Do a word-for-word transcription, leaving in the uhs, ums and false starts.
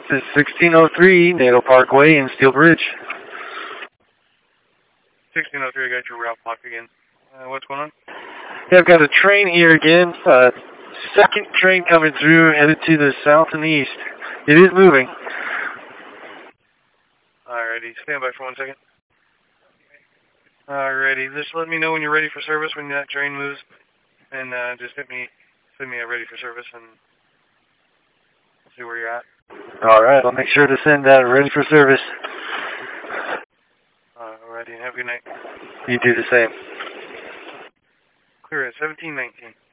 This is sixteen oh three Natal Parkway in Steel Bridge. sixteen oh three, I got your route block again. Uh, what's going on? Yeah, I've got a train here again. Uh, second train coming through, headed to the south and east. It is moving. Alrighty, stand by for one second. Alrighty, just let me know when you're ready for service when that train moves. And uh, just hit me, send me a ready for service and we'll see where you're at. Alright, I'll make sure to send that ready for service. Alrighty, have a good night. You do the same. Clear at seventeen nineteen.